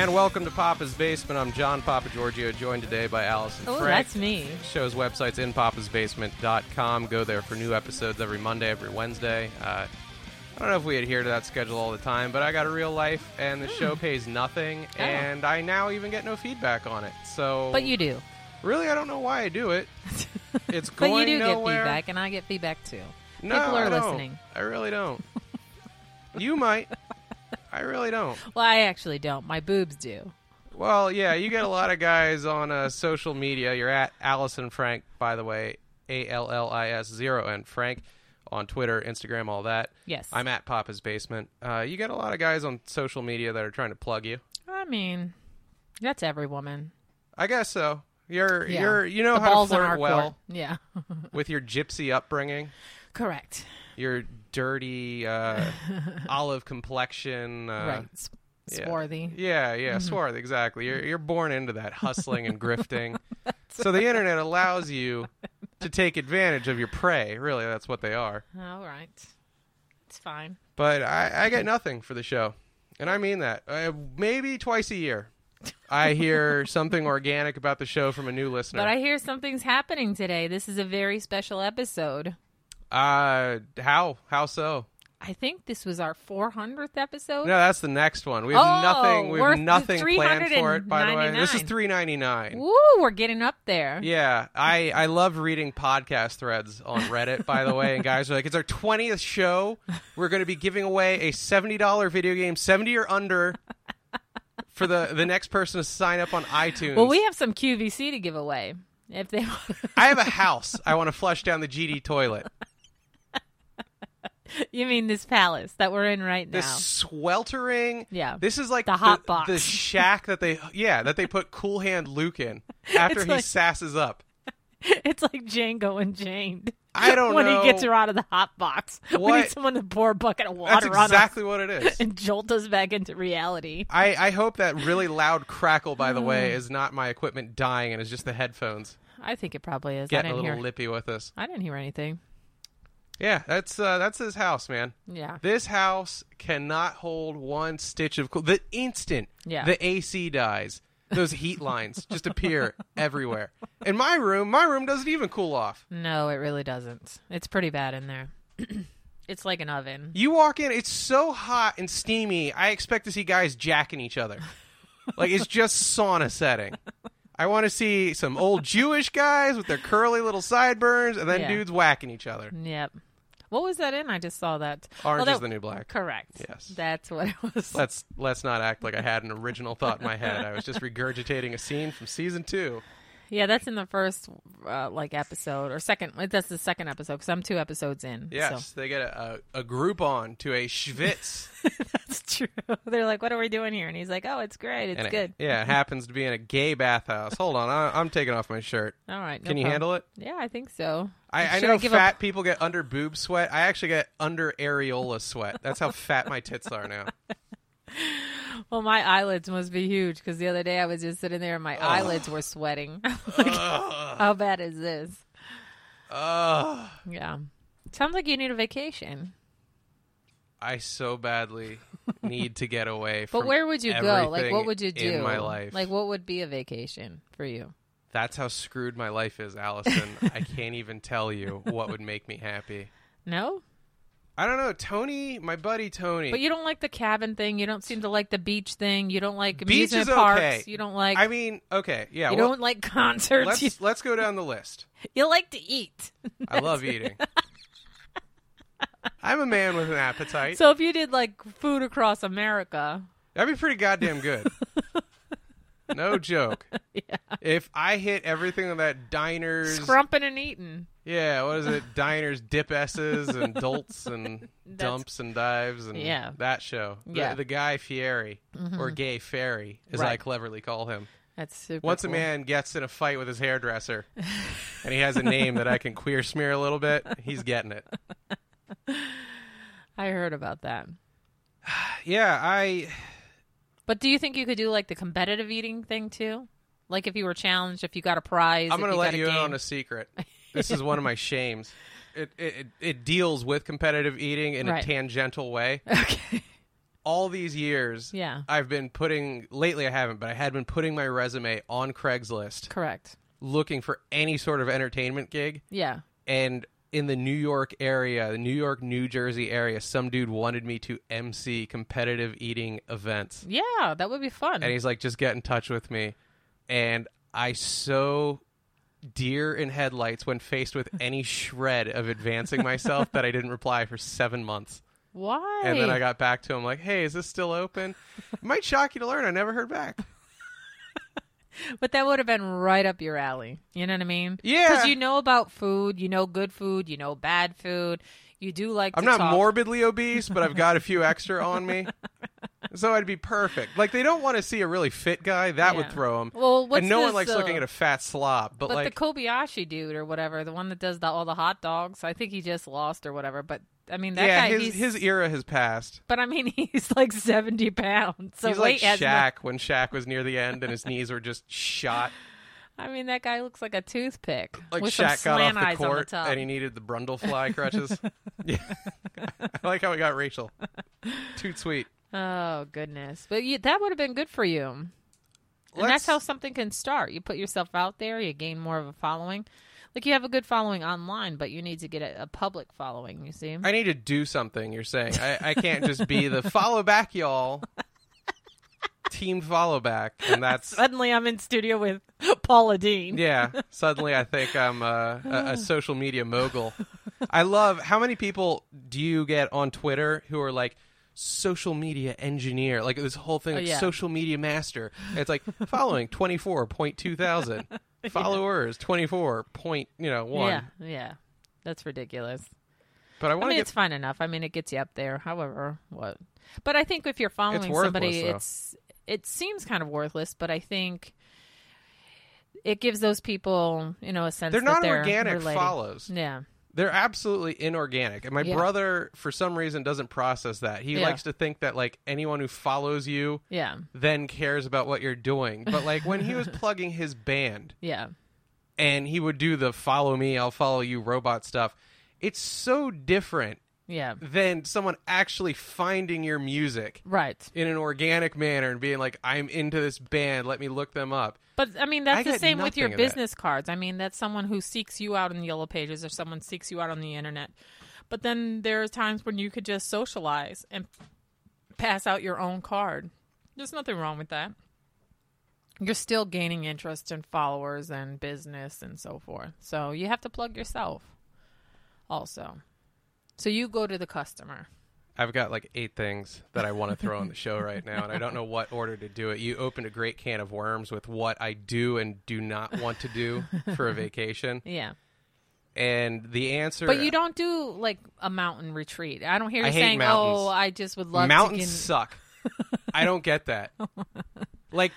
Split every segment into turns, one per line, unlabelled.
And welcome to Papa's Basement. I'm John Papa Giorgio, joined today by Allison
Oh,
Frank.
that's me.
Show's website's inpapasbasement.com. Go there for new episodes every Monday, every Wednesday. I don't know if we adhere to that schedule all the time, but I got a real life, and the show pays nothing, and I now even get no feedback on it. So,
But you do.
really, I don't know why I do it. It's
But
going
you do
nowhere.
get feedback, and I get feedback too.
No,
People are
I don't.
listening.
I really don't. You might. I really don't.
Well, I actually don't. My boobs do.
Well, yeah, you get a lot of guys on social media. You're at Allison Frank, by the way, ALLIS0 Frank on Twitter, Instagram, all that.
Yes.
I'm at Papa's Basement. You get a lot of guys on social media that are trying to plug you.
I mean, that's every woman.
I guess so. You know
The
how to
balls in
flirt
our
well
court. Yeah.
with your gypsy upbringing,
Correct.
your dirty olive complexion.
Right. Swarthy.
Yeah, swarthy, exactly. You're born into that hustling and grifting. So the internet allows you to take advantage of your prey. Really, that's what they are.
All right. It's fine.
But I get nothing for the show. And I mean that. Maybe twice a year. I hear something organic about the show from a new listener.
But I hear something's happening today. This is a very special episode.
How so?
I think this was our 400th episode.
No, that's the next one. We have nothing. We have
worth
nothing planned for it. By the way, this is
$3.99.
$3.99.
Woo, we're getting up there.
Yeah, I love reading podcast threads on Reddit. By the way, and guys are like, "It's our 20th show. We're going to be giving away a $70 video game, 70 or under, for the next person to sign up on iTunes."
Well, we have some QVC to give away if they.
I have a house. I want to flush down the GD toilet.
You mean this palace that we're in right now?
This sweltering.
Yeah.
This is like
The hot box.
the shack that they put Cool Hand Luke in after
It's
he
like-
sasses up.
It's like Django Unchained.
I don't
when
know.
he gets her out of the hot box. We
What?
need someone to pour a bucket of
That's
water on
exactly
us
what it is.
and jolt us back into reality.
I hope that really loud crackle, by the way, is not my equipment dying and is just the headphones
I think it probably is.
getting
I
a
didn't
little
hear.
lippy with us.
I didn't hear anything.
Yeah, that's his house, man.
Yeah.
This house cannot hold one stitch of cool. The instant
Yeah.
the AC dies, those heat lines just appear everywhere. In my room doesn't even cool off.
No, it really doesn't. It's pretty bad in there. It's like an oven.
You walk in, it's so hot and steamy, I expect to see guys jacking each other. Like, it's just sauna setting. I want to see some old Jewish guys with their curly little sideburns, and then
Yeah.
dudes whacking each other.
Yep. What was that in? I just saw that.
Orange
Well,
is the new black.
Correct.
Yes.
That's what it was.
Let's not act like I had an original thought in my head. I was just regurgitating a scene from season 2.
Yeah, that's in the first episode or second. That's the second episode because I'm 2 episodes in.
Yes,
So.
they get a Groupon to a Schwitz.
That's true. They're like, "What are we doing here?" And he's like, "Oh, it's great. It's
And
good."
it happens to be in a gay bathhouse. Hold on, I'm taking off my shirt.
All right. No
Can you
problem.
handle it?
Yeah, I think so.
I
Should
know
give
fat people get under boob sweat. I actually get under areola sweat. That's how fat my tits are now.
Well, my eyelids must be huge because the other day I was just sitting there and my eyelids were sweating. Like, how bad is this? Yeah. Sounds like you need a vacation.
I so badly need to get away from
But where would you go? Like,
everything
what would you do
in my life?
Like, what would be a vacation for you?
That's how screwed my life is, Allison. I can't even tell you what would make me happy.
No?
I don't know. Tony, my buddy Tony.
But you don't like the cabin thing. You don't seem to like the beach thing. You don't like
Beach
amusement
is
parks.
okay.
You don't like.
I mean, okay, yeah.
you
well,
don't like concerts.
let's go down the list.
You like to eat.
I love eating. I'm a man with an appetite.
So if you did like food across America,
That'd be pretty goddamn good. No joke.
yeah,
If I hit everything on that diners,
scrumping and eating.
yeah, what is it? Diners, dip S's and dolts and dumps and dives and
Yeah.
that show.
Yeah.
The Guy Fieri or Gay Fairy, as I
Right.
cleverly call him.
That's super.
Once
cool.
a man gets in a fight with his hairdresser and he has a name that I can queer smear a little bit, he's getting it.
I heard about that.
Yeah,
But do you think you could do like the competitive eating thing too? Like if you were challenged, if you got a prize.
I'm going to let you in
game.
on a secret. This is one of my shames. It deals with competitive eating in
Right.
a tangential way.
Okay.
all these years,
Yeah.
I've been lately I haven't, but I had been putting my resume on Craigslist,
Correct.
looking for any sort of entertainment gig.
Yeah.
And in the New York area, the New York, New Jersey area, some dude wanted me to MC competitive eating events.
Yeah, that would be fun.
And he's like, just get in touch with me. And I so deer in headlights when faced with any shred of advancing myself that I didn't reply for 7 months.
Why?
And then I got back to him like, hey, is this still open? It might shock you to learn I never heard back.
But that would have been right up your alley. You know what I mean?
Yeah.
Because you know about food. You know good food. You know bad food. You do like
I'm
to
not
talk.
morbidly obese, but I've got a few extra on me. So I'd be perfect. Like, they don't want to see a really fit guy. That would
Yeah.
throw them.
Well, what's
and no one
this,
likes looking at a fat slob. But like,
the Kobayashi dude or whatever, the one that does all the hot dogs, I think he just lost or whatever. But, I mean, that
yeah,
guy,
his era has passed.
But, I mean, he's like 70 pounds. So
He's like
weight has
Shaq when Shaq was near the end and his knees were just shot.
I mean, that guy looks like a toothpick.
Like
with
Shaq
some
got off
slant
the
eyes on
court
top.
and he needed the Brundlefly crutches. Yeah. I like how we got Rachel. Too sweet.
Oh, goodness. But that would have been good for you. And that's how something can start. You put yourself out there, you gain more of a following. Like, you have a good following online, but you need to get a public following, you see?
I need to do something, you're saying. I can't just be the follow back, y'all. Team follow back. And that's...
Suddenly I'm in studio with Paula Dean.
Yeah. Suddenly I think I'm a social media mogul. I love... How many people do you get on Twitter who are like, social media engineer, like this whole thing, like social media master? And it's like following 24.2 thousand followers, 24.1.
Yeah, that's ridiculous.
But I want to
it's fine enough. I mean, it gets you up there. However, what? But I think if you're following somebody, it seems kind of worthless. But I think it gives those people, a sense
they're
that
not
they're
organic
related.
follows.
Yeah.
They're absolutely inorganic. And my brother, for some reason, doesn't process that. He likes to think that, like, anyone who follows you then cares about what you're doing. But, like, when he was plugging his band and he would do the follow me, I'll follow you robot stuff, it's so different than someone actually finding your music in an organic manner and being like, I'm into this band, let me look them up.
But, I mean, that's the same with your business cards. I mean, that's someone who seeks you out in the Yellow Pages or someone seeks you out on the internet. But then there are times when you could just socialize and pass out your own card. There's nothing wrong with that. You're still gaining interest and followers and business and so forth. So you have to plug yourself also. So you go to the customer.
I've got like 8 things that I want to throw on the show right now, and I don't know what order to do it. You opened a great can of worms with what I do and do not want to do for a vacation.
Yeah.
And the answer...
But you don't do, like, a mountain retreat. I don't hear you
hate
saying,
mountains.
I just would love
mountains
to...
suck. I don't get that. Like,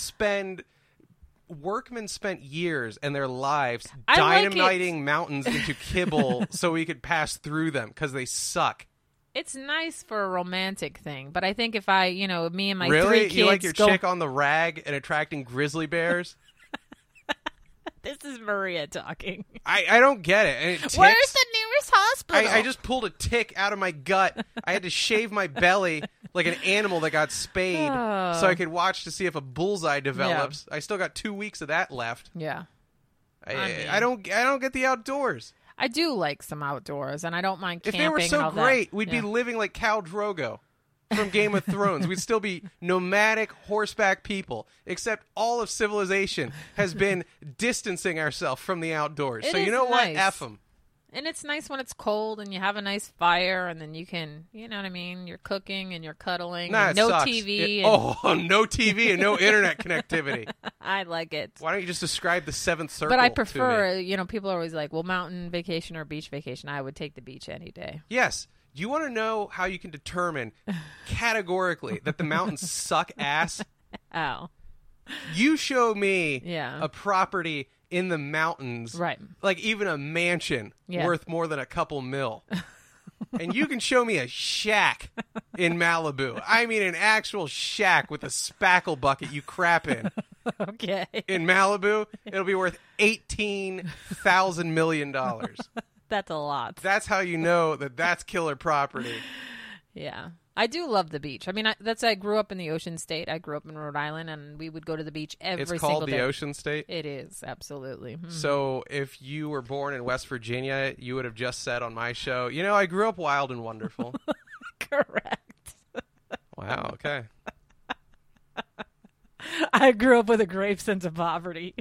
workmen spent years and their lives dynamiting mountains into kibble so we could pass through them because they suck.
It's nice for a romantic thing, but I think if I, me and my
really?
3 kids
You like your chick on the rag and attracting grizzly bears?
This is Maria talking.
I don't get it. And
Where's the nearest hospital?
I just pulled a tick out of my gut. I had to shave my belly like an animal that got spayed so I could watch to see if a bullseye develops. I still got 2 weeks of that left.
Yeah.
I don't get the outdoors.
I do like some outdoors, and I don't mind camping.
If they were so
and all
great,
that.
we'd be living like Khal Drogo from Game of Thrones. We'd still be nomadic horseback people, except all of civilization has been distancing ourselves from the outdoors. So you know what? F them.
And it's nice when it's cold and you have a nice fire, and then you can, you know what I mean? You're cooking and you're cuddling.
Nah,
and no
sucks.
TV.
No TV and no internet connectivity.
I like it.
Why don't you just describe the seventh circle?
But I prefer, people are always like, well, mountain vacation or beach vacation. I would take the beach any day.
Yes. You want to know how you can determine categorically that the mountains suck ass?
Oh.
You show me
a
property in the mountains,
right?
Like even a mansion worth more than a couple mil. And you can show me a shack in Malibu. I mean an actual shack with a spackle bucket you crap in.
Okay.
In Malibu, it'll be worth $18,000 million.
That's a lot.
That's how you know that that's killer property.
Yeah. I do love the beach. I mean, I grew up in the Ocean State. I grew up in Rhode Island, and we would go to the beach every single day.
It's called the Ocean State?
It is, absolutely. Mm-hmm.
So if you were born in West Virginia, you would have just said on my show, I grew up wild and wonderful.
Correct.
Wow, okay.
I grew up with a grave sense of poverty.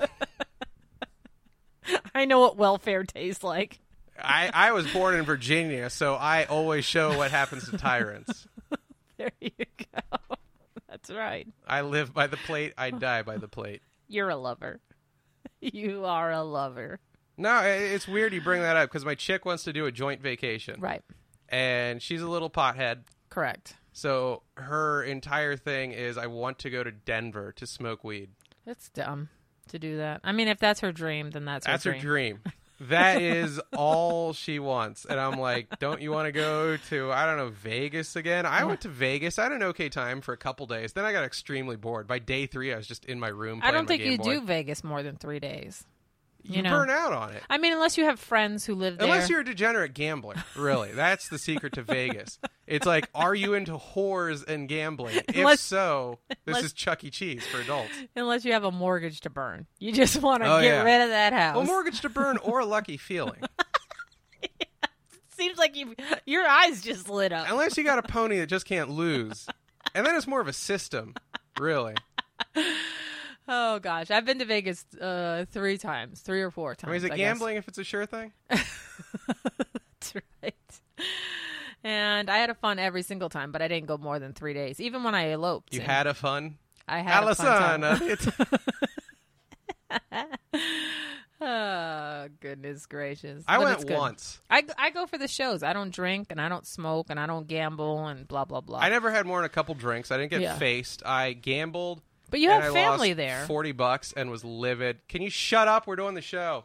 I know what welfare tastes like.
I was born in Virginia, so I always show what happens to tyrants.
There you go. That's right.
I live by the plate. I die by the plate.
You're a lover. You are a lover.
No, it's weird you bring that up because my chick wants to do a joint vacation.
Right.
And she's a little pothead.
Correct.
So her entire thing is I want to go to Denver to smoke weed.
It's dumb to do that. I mean, if that's her dream, then that's her dream.
That's her dream. That is all she wants. And I'm like, don't you want to go to, I don't know, Vegas again? I went to Vegas. I had an okay time for a couple days. Then I got extremely bored. By day 3, I was just in my room playing
I don't think
my Game
you
Boy.
do Vegas more than 3 days.
You burn out on it.
I mean, unless you have friends who live there.
Unless you're a degenerate gambler, really. That's the secret to Vegas. It's like, are you into whores and gambling? If so, this is Chuck E. Cheese for adults.
Unless you have a mortgage to burn. You just want to get rid of that house.
Well, mortgage to burn or a lucky feeling.
Seems like your eyes just lit up.
Unless you got a pony that just can't lose. And then it's more of a system, really.
Oh, gosh. I've been to Vegas 3 or 4 times.
I mean, is it gambling if it's a sure thing?
That's right. And I had a fun every single time, but I didn't go more than 3 days. Even when I eloped.
You had a fun?
I had a fun time. Oh, goodness gracious.
I went once.
I go for the shows. I don't drink, and I don't smoke, and I don't gamble, and blah, blah, blah.
I never had more than a couple drinks. I didn't get faced. I gambled.
But you have family there.
$40 and was livid. Can you shut up? We're doing the show.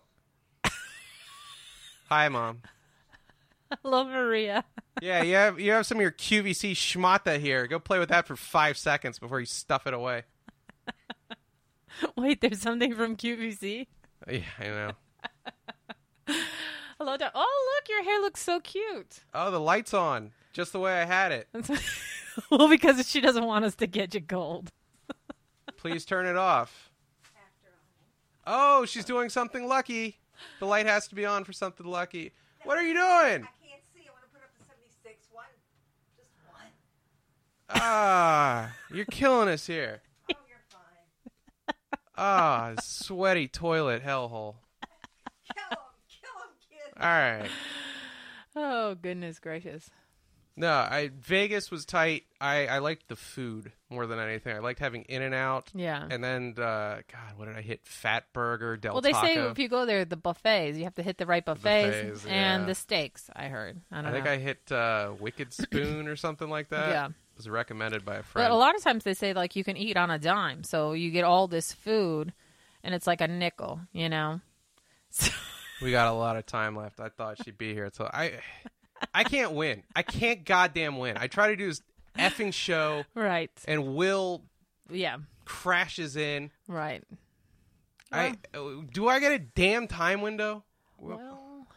Hi, Mom.
Hello, Maria.
Yeah, you have some of your QVC schmata here. Go play with that for 5 seconds before you stuff it away.
Wait, there's something from QVC?
Yeah, I know.
Hello, oh, look, your hair looks so cute.
Oh, the light's on. Just the way I had it.
Well, because she doesn't want us to get you cold.
Please turn it off. Oh, she's doing something lucky. The light has to be on for something lucky. What are you doing?
I can't see. I want to put up the 76 one. Just one.
Ah, you're killing us here.
Oh, you're fine.
Ah, sweaty toilet hellhole.
Kill him, kid.
All right.
Oh, goodness gracious.
No, Vegas was tight. I liked the food more than anything. I liked having In-N-Out.
Yeah.
And then, God, what did I hit? Fat Burger, Del Taco.
Well, they say if you go there, the buffets, you have to hit the right buffets and the steaks, I heard. I think
I hit Wicked Spoon or something like that.
Yeah.
It was recommended by a friend.
But a lot of times they say, like, you can eat on a dime. So you get all this food, and it's like a nickel, So.
We got a lot of time left. I thought she'd be here. So I can't win. I can't goddamn win. I try to do this effing show.
Right.
And Will
Yeah.
crashes in.
Right.
Do I get a damn time window?
Well,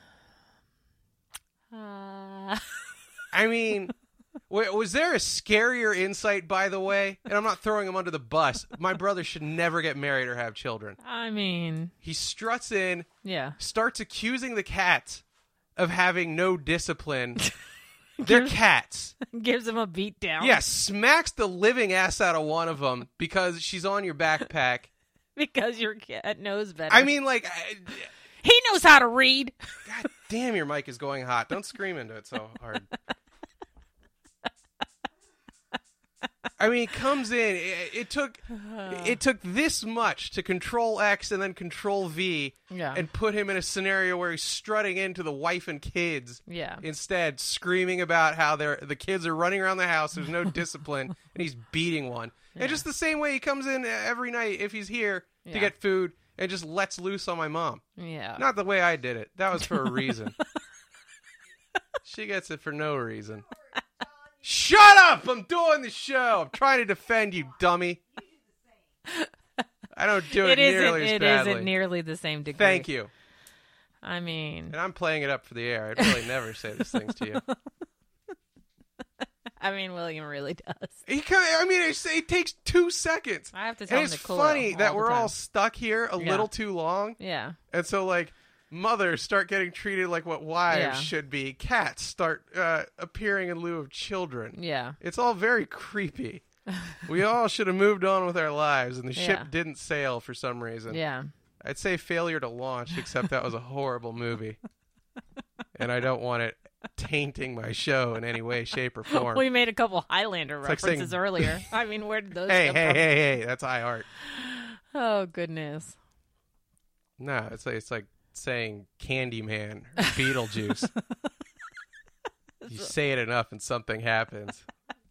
I mean, was there a scarier insight, by the way? And I'm not throwing him under the bus. My brother should never get married or have children.
I mean.
He struts in,
Yeah.
starts accusing the cats of having no discipline. They're cats.
Gives him a beat down.
Yeah, smacks the living ass out of one of them because she's on your backpack.
Because your cat knows better.
I mean, like...
he knows how to read.
God damn, your mic is going hot. Don't scream into it so hard. I mean, it comes in. It took this much to Control X and then Control V, and put him in a scenario where he's strutting into the wife and kids.
Yeah.
Instead, screaming about how the kids are running around the house. There's no discipline, and he's beating one. Yeah. And just the same way he comes in every night if he's here to get food and just lets loose on my mom.
Yeah.
Not the way I did it. That was for a reason. She gets it for no reason. Shut up! I'm doing the show. I'm trying to defend you, dummy. I don't do it nearly as badly.
It isn't nearly the same degree.
Thank you.
I mean...
And I'm playing it up for the air. I'd really never say these things to you.
I mean, William really does.
It takes 2 seconds.
I have to tell him
it's
to cool
funny
it
that
all
we're
the
all
time.
stuck here a little too long.
Yeah.
And so, like, mothers start getting treated like what wives should be. Cats start appearing in lieu of children.
Yeah.
It's all very creepy. We all should have moved on with our lives, and the ship
Yeah.
didn't sail for some reason.
Yeah.
I'd say failure to launch, except that was a horrible movie. And I don't want it tainting my show in any way, shape, or form.
We made a couple Highlander
It's like
references
saying-
earlier. I mean, where did those
Hey,
come
hey,
from?
hey, hey, that's high art.
Oh, goodness.
No, it's like saying Candyman or Beetlejuice. You say it enough and something happens.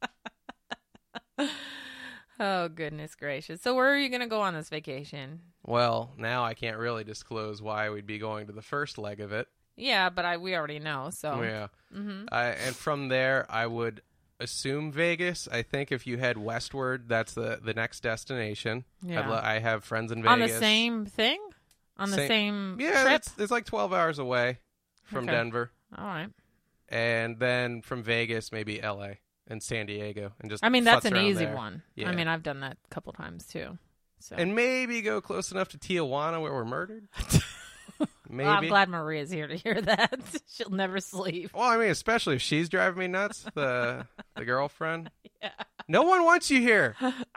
Oh, goodness gracious. So where are you going to go on this vacation?
Well, now I can't really disclose why we'd be going to the first leg of it.
Yeah, but we already know, so.
Yeah.
Mm-hmm.
And from there, I would assume Vegas. I think if you head westward, that's the next destination.
Yeah.
I have friends in Vegas.
On the same thing? On the same
Yeah,
trip?
it's like 12 hours away from
Okay.
Denver.
All right.
And then from Vegas, maybe L.A. and San Diego. And just
I mean, that's
futz
an
around
easy
there.
one.
Yeah.
I mean, I've done that a couple times, too. So.
And maybe go close enough to Tijuana where we're murdered. Maybe.
Well, I'm glad Maria's here to hear that. She'll never sleep.
Well, I mean, especially if she's driving me nuts, the girlfriend.
Yeah.
No one wants you here.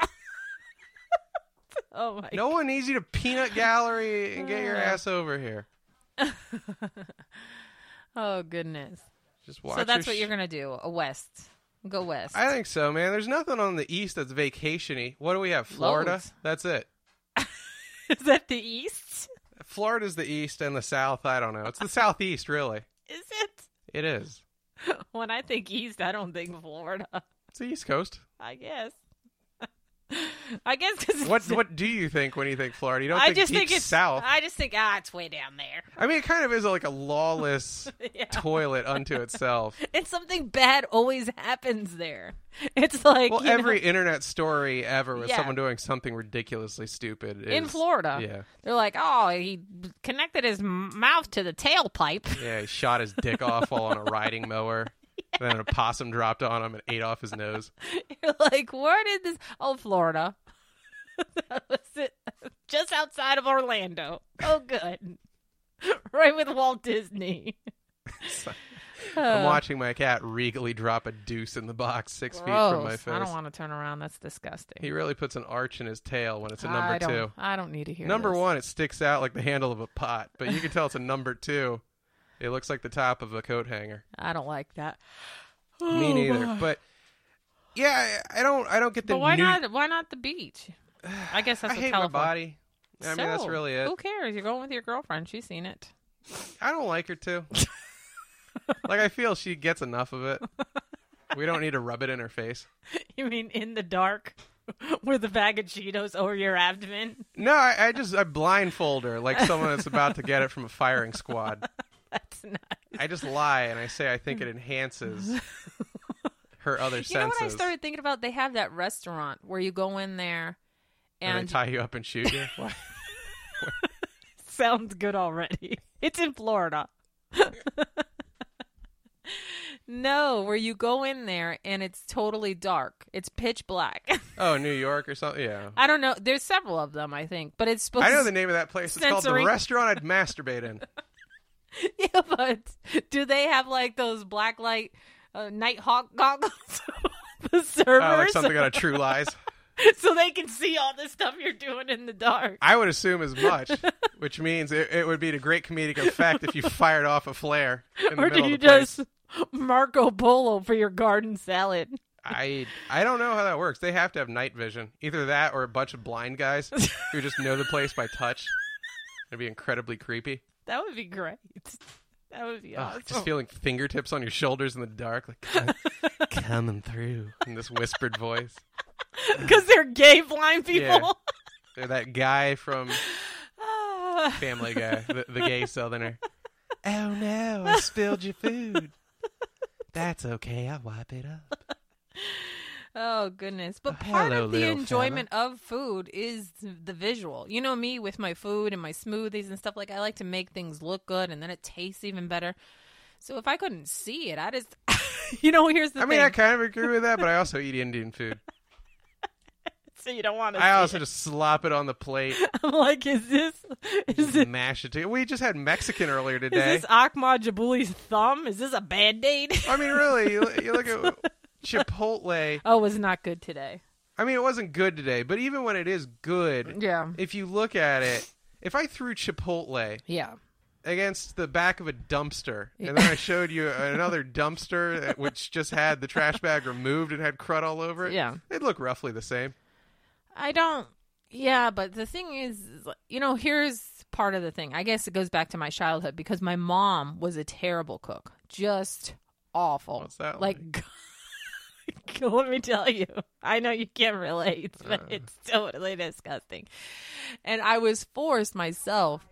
Oh, my
No one needs you to peanut gallery and get your ass over here.
Oh, goodness.
Just watch.
So that's
your
what you're going to do, a west. Go west.
I think so, man. There's nothing on the east that's vacation-y. What do we have? Florida?
Loads.
That's it.
Is that the east?
Florida's the east and the south. I don't know. It's the southeast, really.
Is it?
It is.
When I think east, I don't think Florida.
It's the east coast.
I guess. I guess because
What do you think when you think Florida? You don't
I
think
just
deep
think it's
south.
I just think it's way down there.
I mean, it kind of is like a lawless
Yeah.
toilet unto itself.
And something bad always happens there. It's like
Well,
you
every
know,
internet story ever with
Yeah.
someone doing something ridiculously stupid is,
in Florida.
Yeah,
They're like, oh, he connected his mouth to the tailpipe.
yeah. He shot his dick off while on a riding mower. Then an opossum dropped on him and ate off his nose.
You're like, where did this? Oh, Florida. That was it. Just outside of Orlando. Oh, good. Right with Walt Disney.
I'm watching my cat regally drop a deuce in the box 6 feet
Gross.
from my face.
I don't want to turn around. That's disgusting.
He really puts an arch in his tail when it's a number two.
I don't need to hear
Number
this.
one, it sticks out like the handle of a pot, but you can tell it's a number two. It looks like the top of a coat hanger.
I don't like that.
Me neither.
boy.
But yeah, I don't get the.
But why
new...
not? Why not the beach? I guess that's
I
what
hate
California.
my body. I mean, that's
So,
really it.
Who cares? You're going with your girlfriend. She's seen it.
I don't like her too. Like I feel she gets enough of it. We don't need to rub it in her face.
You mean in the dark with a bag of Cheetos over your abdomen?
No, I blindfold her like someone that's about to get it from a firing squad.
That's nice.
I just lie and I say I think it enhances her other senses.
You know what I started thinking about? They have that restaurant where you go in there
And
and
they tie you up and shoot you. Why?
sounds good already. It's in Florida. No, where you go in there and it's totally dark. It's pitch black.
Oh, New York or something. Yeah,
I don't know. There's several of them, I think, but it's supposed
I know
to
the name of that place. It's called the
Sensory.
restaurant I'd masturbate in.
Yeah, but do they have like those black light night hawk goggles? The servers,
Like something out of True Lies.
so they can see all the stuff you're doing in the dark.
I would assume as much, which means it would be to great comedic effect if you fired off a flare in the
Or
middle
do you
of the place.
just Marco Polo for your garden salad?
I don't know how that works. They have to have night vision. Either that or a bunch of blind guys who just know the place by touch. It'd be incredibly creepy.
That would be great. That would be awesome.
Just feeling fingertips on your shoulders in the dark, like coming through in this whispered voice.
Because they're gay blind people.
Yeah. They're that guy from
Ah.
Family Guy, the gay southerner. Oh no, I spilled your food. That's okay, I'll wipe it up.
Oh, goodness. But
Oh,
part
hello,
of the
little
enjoyment of food is the visual. You know me with my food and my smoothies and stuff. Like, I like to make things look good and then it tastes even better. So if I couldn't see it, I just Here's the thing.
I mean, I kind of agree with that, but I also eat Indian food.
So you don't want to.
I also just slop it on the plate.
I'm like, is this
mash it together. We just had Mexican earlier today.
Is this Ahmad Jabuli's thumb? Is this a Band-Aid?
I mean, really, you look at Chipotle.
Oh, it was not good today.
I mean, it wasn't good today, but even when it is good,
yeah.
If you look at it, if I threw Chipotle against the back of a dumpster, and then I showed you another dumpster which just had the trash bag removed and had crud all over it, they'd look roughly the same.
But the thing is, here's part of the thing. I guess it goes back to my childhood because my mom was a terrible cook. Just awful.
What's that
like? Let me tell you. I know you can't relate, but it's totally disgusting. And I was forced myself.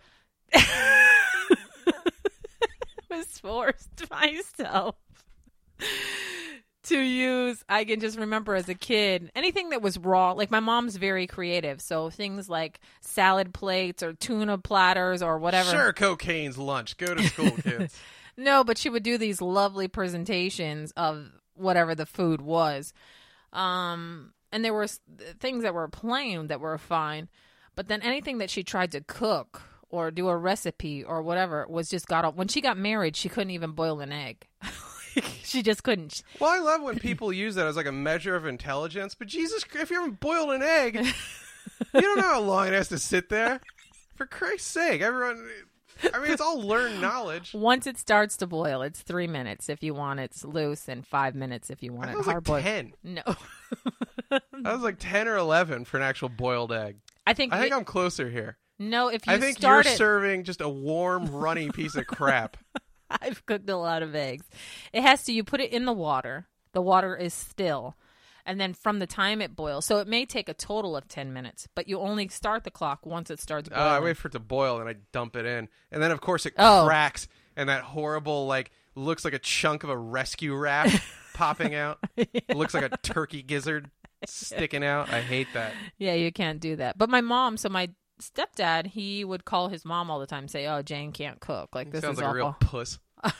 To use, I can just remember as a kid, anything that was raw, like my mom's very creative. So things like salad plates or tuna platters or whatever.
Sure, cocaine's lunch. Go to school, kids.
No, but she would do these lovely presentations of whatever the food was. And there were things that were plain that were fine. But then anything that she tried to cook or do a recipe or whatever was just got off. When she got married, she couldn't even boil an egg. She just couldn't.
Well, I love when people use that as like a measure of intelligence. But Jesus, if you haven't boiled an egg, you don't know how long it has to sit there. For Christ's sake, everyone. I mean, it's all learned knowledge.
Once it starts to boil, it's 3 minutes if you want it loose, and 5 minutes if you want it hard boiled.
10.
No,
that was like 10 or 11 for an actual boiled egg. I think I'm closer here.
No, if you
I think you're serving just a warm, runny piece of crap.
I've cooked a lot of eggs. It has to. You put it in the water. The water is still. And then from the time it boils, so it may take a total of 10 minutes, but you only start the clock once it starts boiling.
I wait for it to boil, and I dump it in. And then, of course, it cracks, and that horrible, looks like a chunk of a rescue raft popping out. It looks like a turkey gizzard sticking out. I hate that.
Yeah, you can't do that. But my stepdad, he would call his mom all the time and say, "Oh, Jane can't cook. Like, this
sounds
is
like
awful."
a real puss.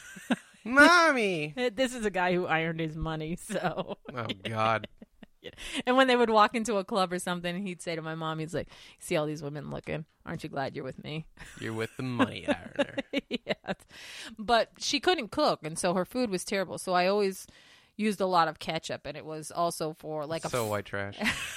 Mommy!
This is a guy who ironed his money, so.
Oh, God.
And when they would walk into a club or something, he'd say to my mom, he's like, "See all these women looking? Aren't you glad you're with me?"
You're with the money ironer.
Yes. But she couldn't cook, and so her food was terrible. So I always used a lot of ketchup, and it was also for white trash.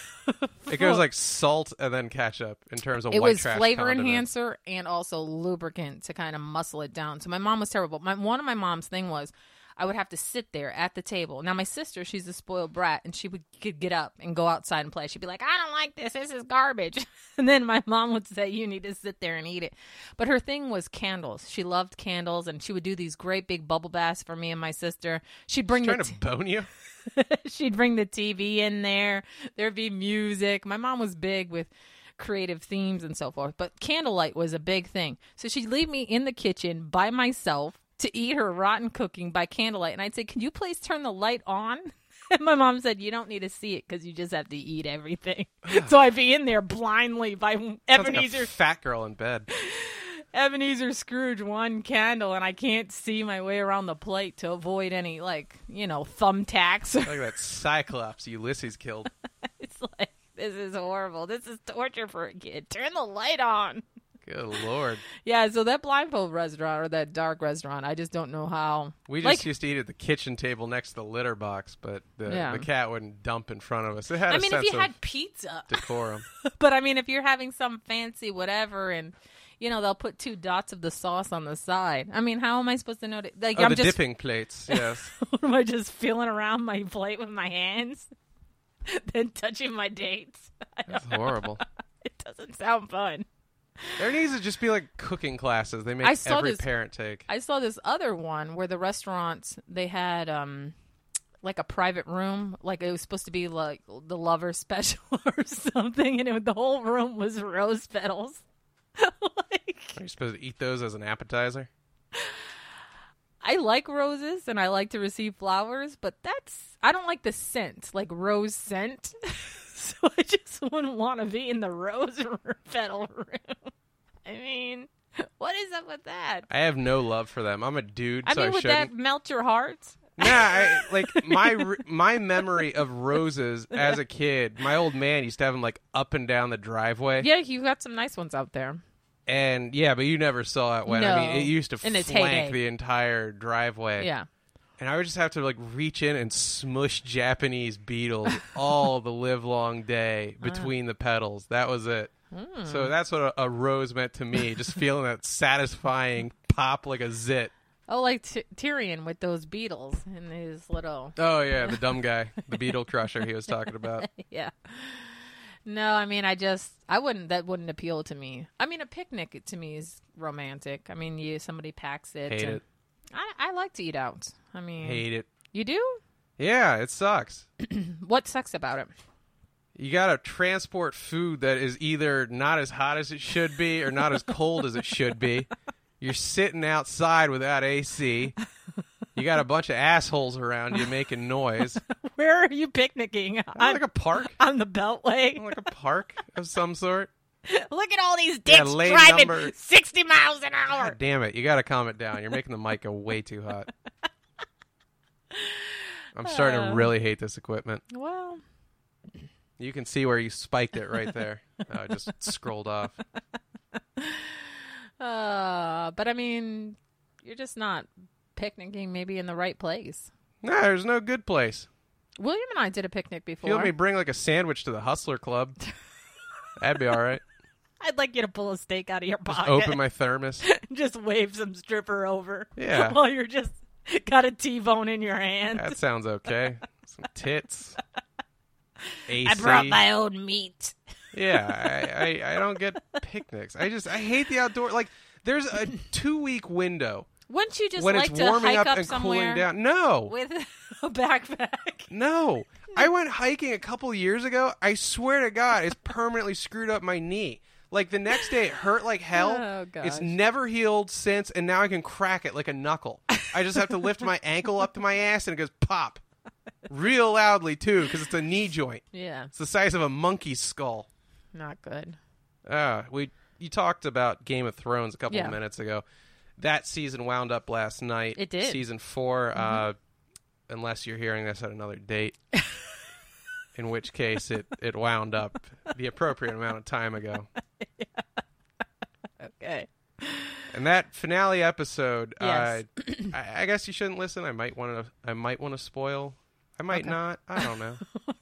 It goes like salt and then ketchup in terms of white trash.
It was flavor
condiment.
enhancer and also lubricant to kind of muscle it down. So my mom was terrible. One of my mom's thing was I would have to sit there at the table. Now my sister, she's a spoiled brat, and she could get up and go outside and play. She'd be like, "I don't like this. This is garbage." And then my mom would say, "You need to sit there and eat it." But her thing was candles. She loved candles, and she would do these great big bubble baths for me and my sister. She'd bring
trying to bone you.
She'd bring the TV in there. There'd be music. My mom was big with creative themes and so forth, but candlelight was a big thing. So she'd leave me in the kitchen by myself to eat her rotten cooking by candlelight. And I'd say, "Can you please turn the light on?" And my mom said, "You don't need to see it because you just have to eat everything." So I'd be in there blindly by Ebenezer.
Like a fat girl in bed.
Ebenezer Scrooge, one candle, and I can't see my way around the plate to avoid any, thumbtacks.
Like that Cyclops Ulysses killed.
It's like, this is horrible. This is torture for a kid. Turn the light on.
Good Lord.
Yeah, so that blindfold restaurant or that dark restaurant, I just don't know how.
We just used to eat at the kitchen table next to the litter box, but the cat wouldn't dump in front of us. It had a sense
if you had pizza.
Decorum.
But, if you're having some fancy whatever and... they'll put 2 dots of the sauce on the side. How am I supposed to know?
The dipping plates, yes.
Am I just feeling around my plate with my hands? Then touching my dates?
That's horrible.
It doesn't sound fun.
There needs to just be cooking classes they make every parent take.
I saw this other one where the restaurants, they had a private room. Like it was supposed to be like the lover special or something. And the whole room was rose petals.
Are you supposed to eat those as an appetizer?
I like roses and I like to receive flowers, but I don't like the scent, like rose scent. So I just wouldn't want to be in the rose petal room. What is up with that?
I have no love for them. I'm a dude.
would that melt your heart?
like my memory of roses as a kid, my old man used to have them like up and down the driveway.
Yeah, you got some nice ones out there.
And yeah, but you never saw it when
No.
I mean, it used to
In its
flank
heyday.
the entire driveway.
Yeah.
And I would just have to like reach in and smush Japanese beetles all the livelong day between the petals. That was it. So that's what a rose meant to me. Just feeling that satisfying pop like a zit.
Oh, like Tyrion with those beetles and his little...
Oh, yeah, the dumb guy. The beetle crusher he was talking about.
Yeah. No, I mean, that wouldn't appeal to me. I mean, a picnic to me is romantic. I mean, somebody packs it.
Hate it.
I like to eat out. I mean...
Hate it.
You do?
Yeah, it sucks.
What sucks about it?
You got to transport food that is either not as hot as it should be or not as cold as it should be. You're sitting outside without AC. You got a bunch of assholes around you making noise.
Where are you picnicking?
Like a park.
On the Beltway?
Like a park of some sort.
Look at all these dicks
lane
driving
number.
60 miles an hour.
God damn it. You got to calm it down. You're making the mic go way too hot. I'm starting to really hate this equipment.
Well...
You can see where you spiked it right there. Oh, it just scrolled off.
But I mean, you're just not picnicking maybe in the right place.
No, there's no good place.
William and I did a picnic before.
If you let me bring like a sandwich to the Hustler Club, that'd be all right.
I'd like you to pull a steak out of your
Just
pocket.
open my thermos.
Just wave some stripper over.
Yeah.
While you're just got a T-bone in your hand.
That sounds okay. Some tits. AC.
I brought my own meat.
Yeah, I don't get picnics. I hate the outdoor. Like, there's a 2-week window
Wouldn't you just
when
like
it's
to
warming
hike
up
up
and
somewhere
cooling down. No.
with a backpack?
No. I went hiking a couple years ago. I swear to God, it's permanently screwed up my knee. Like, the next day, it hurt like hell.
Oh, gosh.
It's never healed since, and now I can crack it like a knuckle. I just have to lift my ankle up to my ass, and it goes pop. Real loudly, too, because it's a knee joint.
Yeah,
It's the size of a monkey's skull.
not good.
You talked about Game of Thrones a couple
Yeah.
of minutes ago. That season wound up last night.
It did.
Season 4, unless you're hearing this at another date, in which case it wound up the appropriate amount of time ago.
Okay.
And that finale episode,
Yes.
I guess you shouldn't listen. I might want to spoil. I might
Okay.
not. I don't know.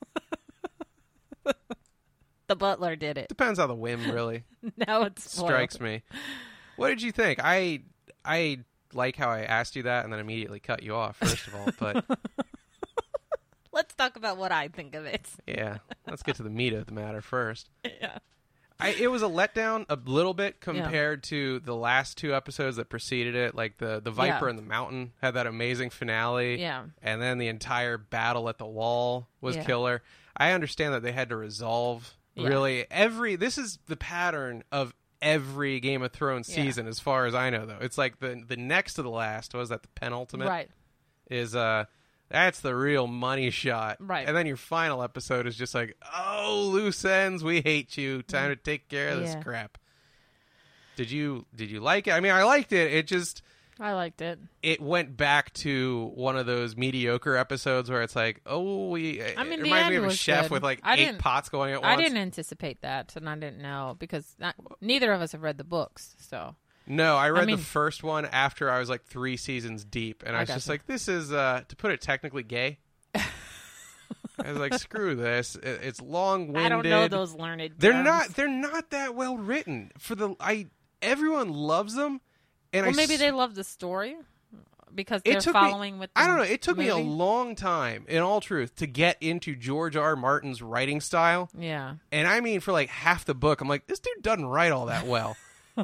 The butler did it.
Depends on the whim, really.
Now it's spoiled.
Strikes me. What did you think? I like how I asked you that and then immediately cut you off, first of all. But
Let's talk about what I think of it.
yeah, let's get to the meat of the matter first.
Yeah.
It was a letdown a little bit compared to the last 2 episodes that preceded it. Like the Viper
Yeah.
and the Mountain had that amazing finale.
Yeah.
And then the entire battle at the wall was
Yeah.
killer. I understand that they had to resolve
Yeah.
really this is the pattern of every Game of Thrones
Yeah.
season as far as I know, though. It's like the next to the last, was that the penultimate?
Right.
Is that's the real money shot.
Right.
And then your final episode is just like, oh, loose ends, we hate you. Time to take care of this
Yeah.
crap. Did you like it? I mean, I liked it. It just
I liked it.
it went back to one of those mediocre episodes where it's like, oh,
I mean,
it
the
reminds me
end
of a
was
chef
good.
with like
I
8
didn't-
pots going at once.
I didn't anticipate that, and I didn't know because neither of us have read the books. So
No, I read
mean-
the first one after I was like 3 seasons deep, and I was just
gotcha.
like, this is, to put it technically, gay. I was like, screw this. It's long-winded.
I don't know those learned.
They're
terms.
not that well written. Everyone loves them, and
Well, maybe they love the story because
It
they're
took
following with. The
I don't know. It took me a
movie.
long time, in all truth, to get into George R. R. Martin's writing style.
Yeah.
And I mean, for like half the book, I'm like, this dude doesn't write all that well.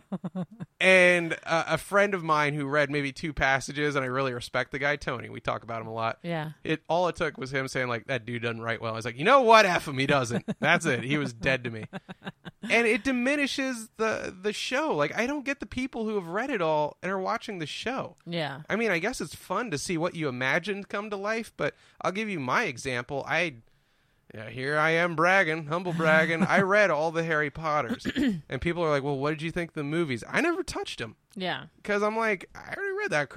And a friend of mine who read maybe 2 passages, and I really respect the guy, Tony. We talk about him a lot.
Yeah.
All it took was him saying like, that dude doesn't write well. I was like, you know what? F him. He doesn't. That's it. He was dead to me. And it diminishes the show. Like, I don't get the people who have read it all and are watching the show.
Yeah.
I mean, I guess it's fun to see what you imagined come to life, but I'll give you my example. Here I am bragging, humble bragging. I read all the Harry Potters, and people are like, well, what did you think of the movies? I never touched them
Yeah.
because I'm like, I already read that crap.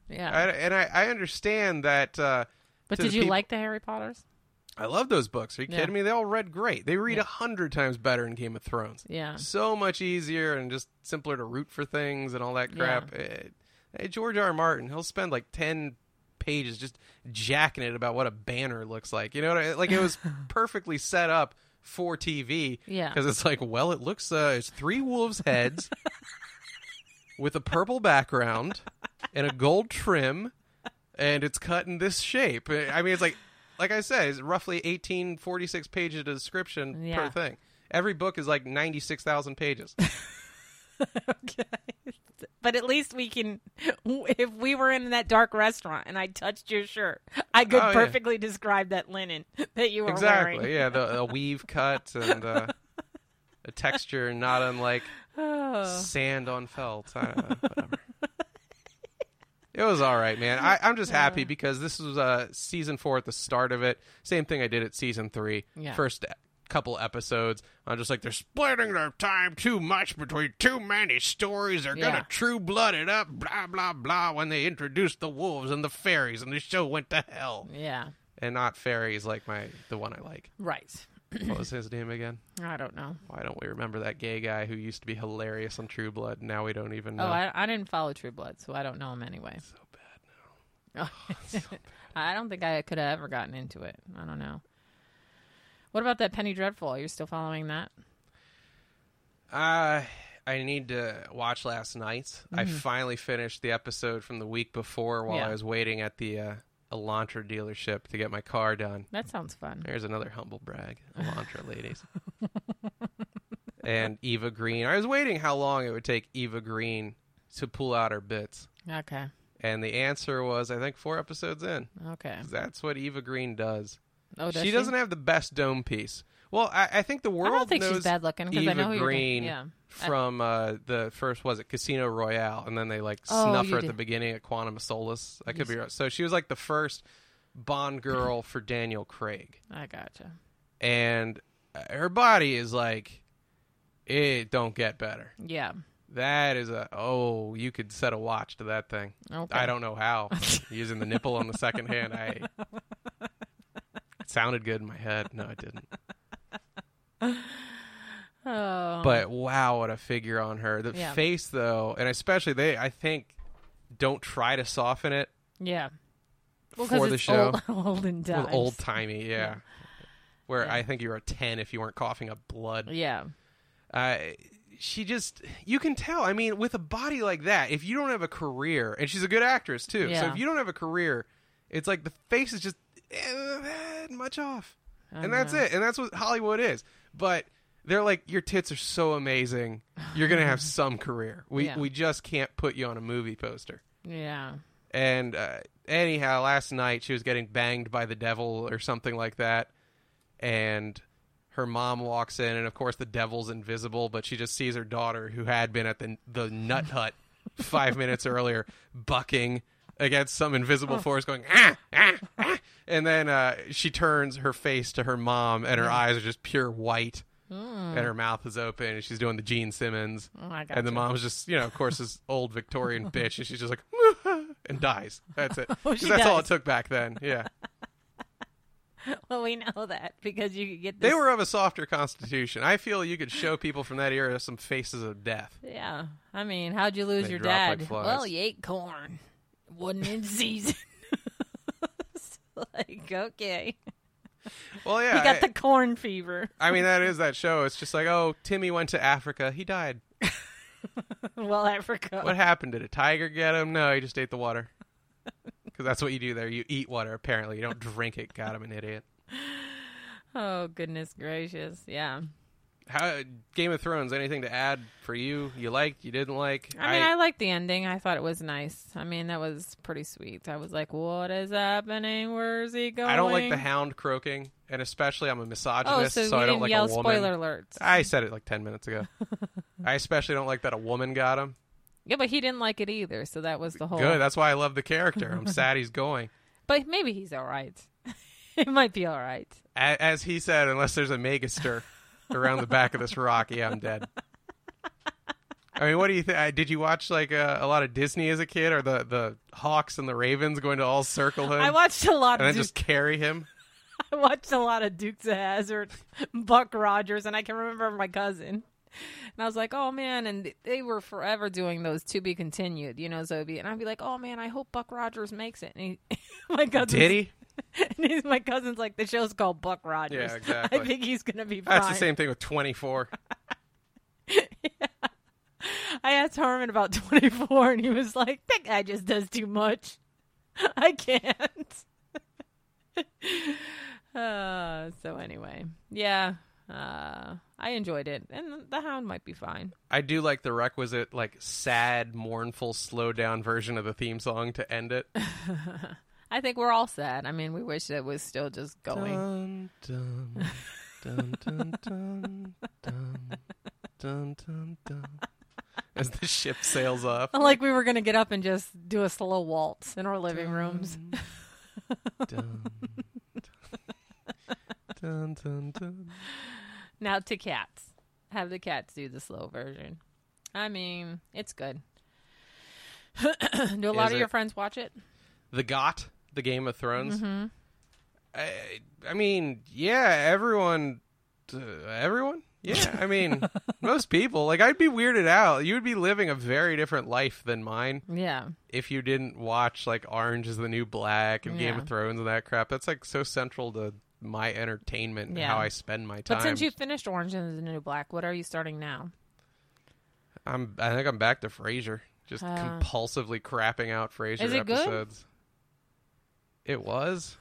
Yeah.
I understand that.
But did you like the Harry Potters?
I love those books. Are you kidding me? They all read great. They read 100 times better in Game of Thrones.
Yeah.
So much easier and just simpler to root for things and all that crap. Hey, George R. R. Martin, he'll spend like 10 pages just jacking it about what a banner looks like. You know what I mean? Like, it was perfectly set up for TV.
Yeah.
Because it's like, well, it looks, it's 3 wolves' heads with a purple background and a gold trim, and it's cut in this shape. I mean, it's like I said, it's roughly 1846 pages of description per thing. Every book is like 96,000 pages.
Okay. But at least we can, if we were in that dark restaurant and I touched your shirt, I could perfectly describe that linen that you were wearing.
Exactly, yeah. The weave cut and a texture not unlike sand on felt. Whatever. It was all right, man. I'm just happy because this was season 4 at the start of it. Same thing I did at season 3.
Yeah.
First couple episodes, I'm just like, they're splitting their time too much between too many stories. They're going to true blood it up, blah, blah, blah, when they introduced the wolves and the fairies, and the show went to hell.
Yeah.
And not fairies like the one I like.
Right.
What was his name again?
I don't know.
Why don't we remember that gay guy who used to be hilarious on True Blood? Now we don't even know.
Oh, I didn't follow True Blood, so I don't know him anyway.
So bad now. Oh, so bad.
I don't think I could have ever gotten into it. I don't know. What about that Penny Dreadful? Are you still following that?
I need to watch last night. Mm-hmm. I finally finished the episode from the week before while I was waiting at the Elantra dealership to get my car done.
That sounds fun.
There's another humble brag. Elantra ladies. And Eva Green. I was waiting how long it would take Eva Green to pull out her bits.
Okay.
And the answer was, I think, 4 episodes in.
Okay.
That's what Eva Green does.
Oh, does
she doesn't have the best dome piece. Well, I think the world
I don't think
knows
she's bad looking because
Eva
I know who
Green
you're
from the first, was it Casino Royale? And then they snuff her at the beginning at Quantum of Solace. I could be right. So she was like the first Bond girl for Daniel Craig.
I gotcha.
And her body is like, it don't get better.
Yeah.
That is you could set a watch to that thing.
Okay.
I don't know how. Using the nipple on the second hand, it sounded good in my head. No, it didn't.
Oh.
But wow, what a figure on her. The face, though, and especially I think, don't try to soften it.
Yeah. Well,
for the show.
Old and dimes.
Old timey, yeah. Where I think you were a 10 if you weren't coughing up blood.
Yeah.
She just, you can tell. I mean, with a body like that, if you don't have a career, and she's a good actress too.
Yeah.
So if you don't have a career, it's like the face is just much off. And that's it. And that's what Hollywood is. But they're like, your tits are so amazing. You're going to have some career. We just can't put you on a movie poster.
Yeah.
And anyhow, last night she was getting banged by the devil or something like that. And her mom walks in, and of course the devil's invisible, but she just sees her daughter, who had been at the Nut Hut 5 minutes earlier, bucking against some invisible force, going, ah, ah, ah. And then she turns her face to her mom, and her eyes are just pure white, and her mouth is open, and she's doing the Gene Simmons.
Oh, I got
and the
you.
mom's just, of course, this old Victorian bitch, and she's just like, and dies. That's it.
Oh,
Because that's all it took back then. Yeah.
Well, we know that because you could get this.
They were of a softer constitution. I feel you could show people from that era some faces of death.
Yeah. I mean, how'd you lose
They
your
drop
dad?
like flies.
Well, he ate corn. Wasn't in season. It's like, okay.
Well, yeah.
He got the corn fever.
I mean, that is that show. It's just like, oh, Timmy went to Africa. He died.
Well, Africa.
What happened? Did a tiger get him? No, he just ate the water. Because that's what you do there. You eat water, apparently. You don't drink it. God, I'm an idiot.
Oh, goodness gracious. Yeah.
Game of Thrones, anything to add for you? You liked? You didn't like?
I mean, I liked the ending. I thought it was nice. I mean, that was pretty sweet. I was like, what is happening? Where's he going?
I don't like the hound croaking. And especially, I'm a misogynist,
so
I don't like
yell
a woman.
Spoiler alerts.
I said it like 10 minutes ago. I especially don't like that a woman got him.
Yeah, but he didn't like it either, so that was the whole...
Good, that's why I love the character. I'm sad he's going.
But maybe he's all right. It might be all right.
As he said, unless there's a Megaster around the back of this rock, yeah, I'm dead. I mean, what do you think? Did you watch like a lot of Disney as a kid, or the Hawks and the Ravens going to all circle him?
I watched a lot
and
of
then just carry him.
I watched a lot of Dukes of Hazzard, Buck Rogers, and I can remember my cousin. And I was like, oh, man, and they were forever doing those to be continued, Zobie. And I'd be like, oh, man, I hope Buck Rogers makes it. And my cousin,
did he?
And my cousin's like, the show's called Buck Rogers.
Yeah, exactly.
I think he's going to be fine.
That's the same thing with 24.
Yeah. I asked Herman about 24, and he was like, that guy just does too much. I can't. So anyway, yeah, I enjoyed it, and the Hound might be fine.
I do like the requisite, like, sad, mournful, slowed down version of the theme song to end it.
I think we're all sad. I mean, we wish it was still just going.
Dun, dun, dun, dun, dun, dun, dun, dun. As the ship sails off.
Like we were going to get up and just do a slow waltz in our living rooms.
Dun, dun, dun, dun.
Now to cats. Have the cats do the slow version. I mean, it's good. Do a lot of your friends watch it?
The GOT, the Game of Thrones.
Mm-hmm.
I mean, yeah, everyone. Yeah, I mean, most people. Like, I'd be weirded out. You would be living a very different life than mine.
Yeah.
If you didn't watch, like, Orange is the New Black and Game
Yeah.
of Thrones and that crap. That's, like, so central to my entertainment and
Yeah.
how I spend my time.
But since you finished Orange is the New Black, what are you starting now?
I think I'm back to Frasier. Just compulsively crapping out Frasier
Is it good?
episodes. It was.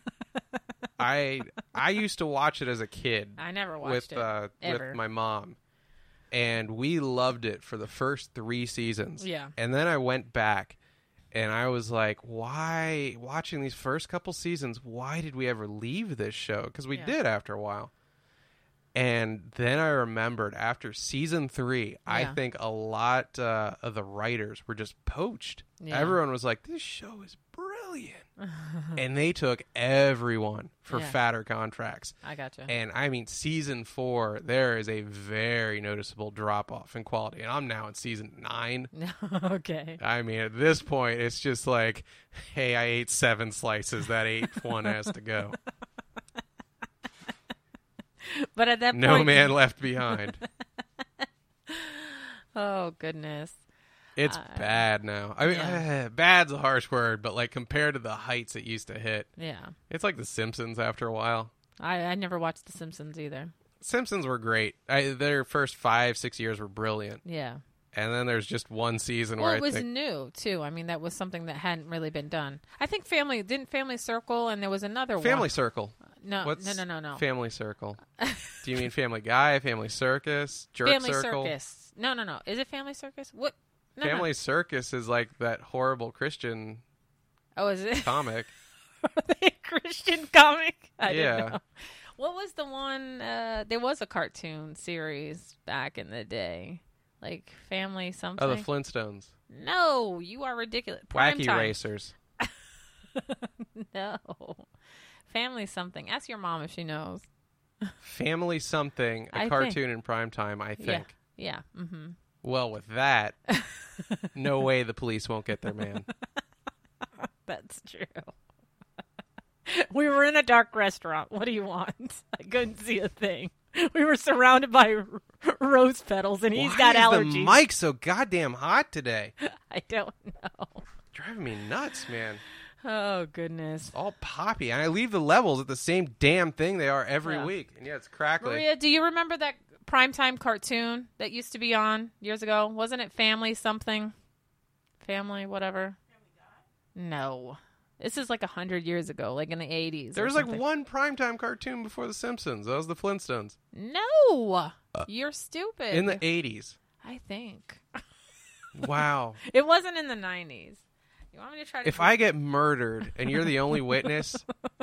I used to watch it as a kid.
I never watched it.
With my mom. And we loved it for the first 3 seasons.
Yeah.
And then I went back and I was like, why, watching these first couple seasons, why did we ever leave this show? Because we did after a while. And then I remembered after season 3, I think a lot of the writers were just poached.
Yeah.
Everyone was like, this show is brilliant. And they took everyone for fatter contracts.
I gotcha.
And I mean, season 4, there is a very noticeable drop off in quality. And I'm now in season 9.
Okay.
I mean, at this point, it's just like, hey, I ate 7 slices. That 8th one has to go.
But at that point,
No man left behind.
Oh goodness.
It's bad now. I mean, bad's a harsh word, but like compared to the heights it used to hit, it's like The Simpsons after a while.
I never watched The Simpsons either.
Simpsons were great. Their first 5-6 years were brilliant.
Yeah.
And then there's just one season
Well,
where
it was new too. I mean, that was something that hadn't really been done. I think Family Circle, and there was another one.
Family Circle.
No,
What's
no.
Family Circle. Do you mean Family Guy, Family Circus, Jerk
Family
Circle?
Circus. No. Is it Family Circus? What? No,
Family Circus is like that horrible Christian
Oh, is it?
comic.
Are they a Christian comic? I
Yeah.
didn't know. What was the one? There was a cartoon series back in the day. Like Family something.
Oh, the Flintstones.
No, you are ridiculous.
Wacky
Primetime.
Racers.
No. Family something. Ask your mom if she knows.
Family something, a
I
cartoon in primetime, I think.
Yeah. Mm-hmm.
Well, with that, no way the police won't get their man.
That's true. We were in a dark restaurant. What do you want? I couldn't see a thing. We were surrounded by rose petals, and he's got allergies.
Why is the mic so goddamn hot today?
I don't know.
Driving me nuts, man.
Oh, goodness.
It's all poppy. And I leave the levels at the same damn thing they are every week. And yeah, it's crackly.
Maria, do you remember that primetime cartoon that used to be on years ago? Wasn't it Family something? Family whatever? No. This is like 100 years ago, like in the 80s.
There was like one primetime cartoon before The Simpsons. That was the Flintstones.
No. You're stupid.
In the 80s.
I think.
Wow.
It wasn't in the 90s. You want me to try to...
If I get murdered and you're the only witness,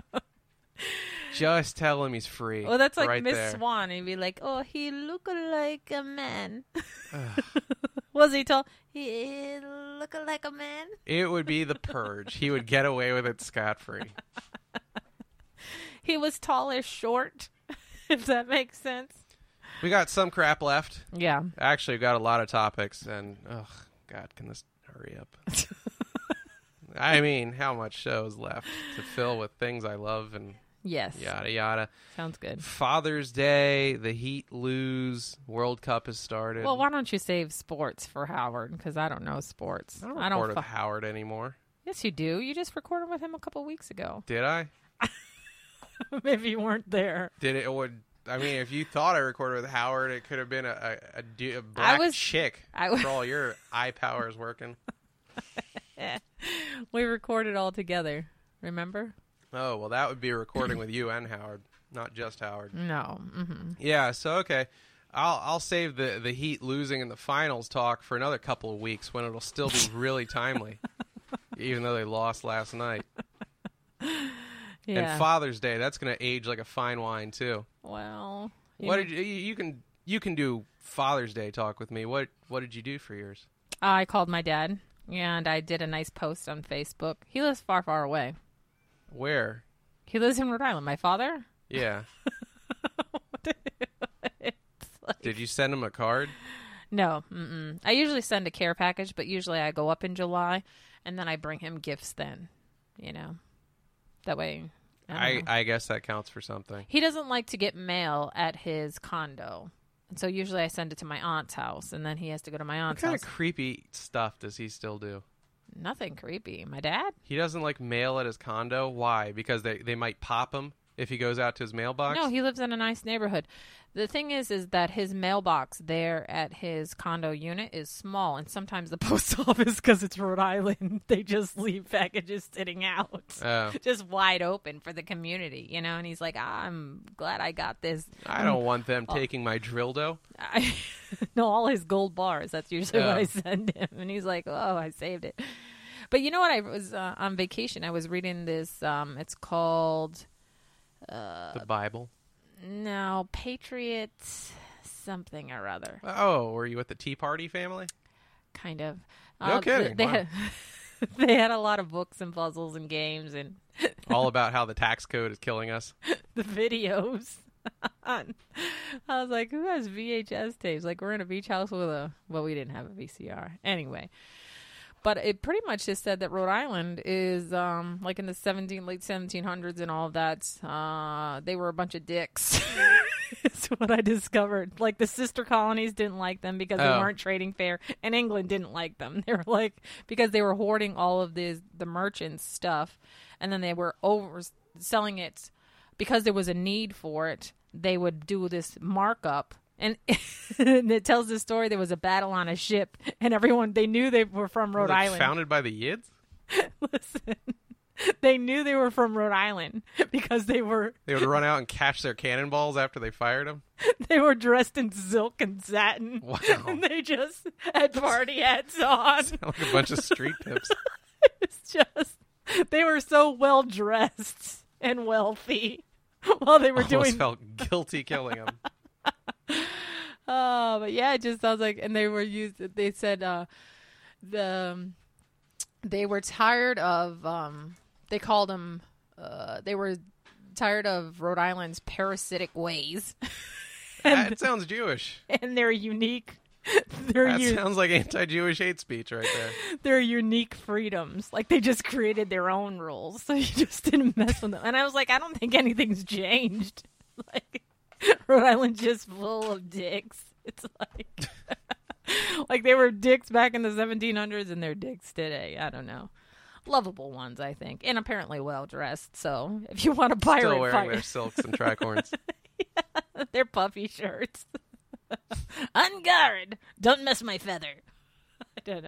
just tell him he's free.
Well, that's like
right
Miss
there.
Swan. He'd be like, oh, he look like a man. Was he tall? He look like a man?
It would be The Purge. He would get away with it scot-free.
He was tallish short, if that makes sense.
We got some crap left.
Yeah.
Actually, we got a lot of topics, and God, can this hurry up? I mean, how much show is left to fill with things I love and
Yes.
yada yada.
Sounds good.
Father's Day, the Heat lose, World Cup has started.
Well, why don't you save sports for Howard? Because I don't know sports.
I don't record with Howard anymore.
Yes, you do. You just recorded with him a couple weeks ago.
Did I?
Maybe you weren't there.
Did it? I mean, if you thought I recorded with Howard, it could have been a black chick for all your eye powers working.
We recorded all together. Remember?
Oh, well, that would be a recording with you and Howard, not just Howard.
No. Mm-hmm.
Yeah, so, okay. I'll save the Heat losing in the finals talk for another couple of weeks when it'll still be really timely, even though they lost last night.
Yeah.
And Father's Day, that's going to age like a fine wine, too.
Well,
What did you can do Father's Day talk with me. What did you do for yours?
I called my dad, and I did a nice post on Facebook. He lives far, far away.
Where?
He lives in Rhode Island. My father?
Yeah.
Like,
did you send him a card?
No. Mm-mm. I usually send a care package, but usually I go up in July, and then I bring him gifts then, That way...
I guess that counts for something.
He doesn't like to get mail at his condo. And so usually I send it to my aunt's house, and then he has to go to my aunt's
house. What kind
of
creepy stuff does he still do?
Nothing creepy. My dad?
He doesn't like mail at his condo? Why? Because they might pop him if he goes out to his mailbox?
No, he lives in a nice neighborhood. The thing is that his mailbox there at his condo unit is small, and sometimes the post office, because it's Rhode Island, they just leave packages sitting out, just wide open for the community, And he's like, I'm glad I got this.
I don't want them taking my dildo.
No, all his gold bars. That's usually what I send him, and he's like, oh, I saved it. But you know what? I was on vacation. I was reading this. It's called
the Bible.
No, Patriot something or other.
Oh, were you with the Tea Party family?
Kind of.
No kidding.
They had a lot of books and puzzles and games and
all about how the tax code is killing us.
The videos. I was like, who has VHS tapes? Like, we're in a beach house with we didn't have a VCR. Anyway. But it pretty much just said that Rhode Island is, like in the late 1700s and all of that, they were a bunch of dicks. It's what I discovered. Like, the sister colonies didn't like them because they weren't trading fair, and England didn't like them. They were like, because they were hoarding all of the merchants' stuff, and then they were overselling it because there was a need for it. They would do this markup. And it tells the story there was a battle on a ship, and everyone, they knew they were from Rhode Island.
Founded by the Yids?
Listen, they knew they were from Rhode Island because they would
run out and catch their cannonballs after they fired them?
They were dressed in silk and satin.
Wow.
And they just had party hats on.
Sound like a bunch of street pips.
It's just, they were so well dressed and wealthy while they were
Almost felt guilty killing them.
Oh, but yeah, it just sounds like, and they said they were tired of, they called them, they were tired of Rhode Island's parasitic ways.
That sounds Jewish.
And their unique,
sounds like anti-Jewish hate speech right there.
Their unique freedoms. Like, they just created their own rules, so you just didn't mess with them. And I was like, I don't think anything's changed. Like, Rhode Island's just full of dicks. It's like, like they were dicks back in the 1700s and they're dicks today. I don't know. Lovable ones, I think. And apparently well dressed. So if you want to pirate
still wearing their silks and tricorns.
Yeah, their puffy shirts. On guard. Don't mess my feather. I don't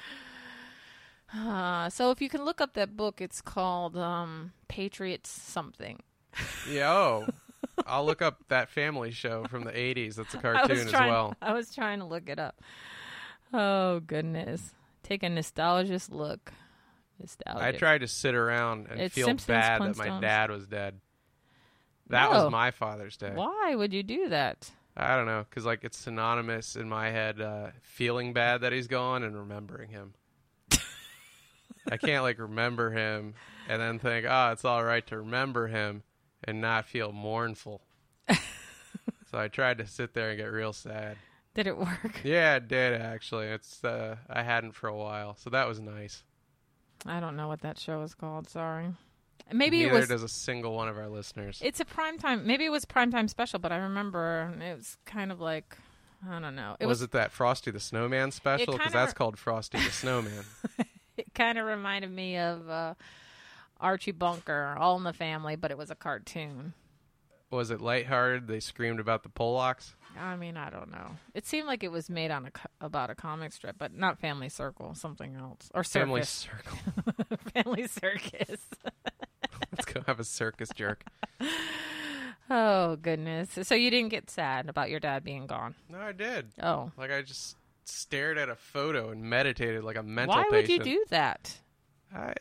know. So if you can look up that book, it's called Patriots something.
Yeah, I'll look up that family show from the 80s. That's a cartoon as well.
I was trying to look it up. Oh, goodness. Take a nostalgic look. Nostalgic.
I tried to sit around and feel
Simpsons,
bad
Flintstones.
that my dad was dead. That was my Father's Day.
Why would you do that?
I don't know, because it's synonymous in my head, feeling bad that he's gone and remembering him. I can't, remember him and then think, it's all right to remember him and not feel mournful. So I tried to sit there and get real sad.
Did it work?
Yeah, it did actually. It's I hadn't for a while, so that was nice.
I don't know what that show is called. Sorry. Maybe
Neither
it was.
does a single one of our listeners.
It's a primetime. Maybe it was primetime special, but I remember it was kind of like, I don't know.
Was it that Frosty the Snowman special? Because that's
re-
called Frosty the Snowman.
It kind of reminded me of Archie Bunker, All in the Family, but it was a cartoon.
Was it lighthearted? They screamed about the Polacks?
I mean, I don't know. It seemed like it was made on about a comic strip, but not Family Circle, something else. Or Circus.
Family Circle.
Family Circus.
Let's go have a circus jerk.
Oh, goodness. So you didn't get sad about your dad being gone?
No, I did.
Oh.
Like, I just stared at a photo and meditated like a mental
Why
patient.
would you do that?
I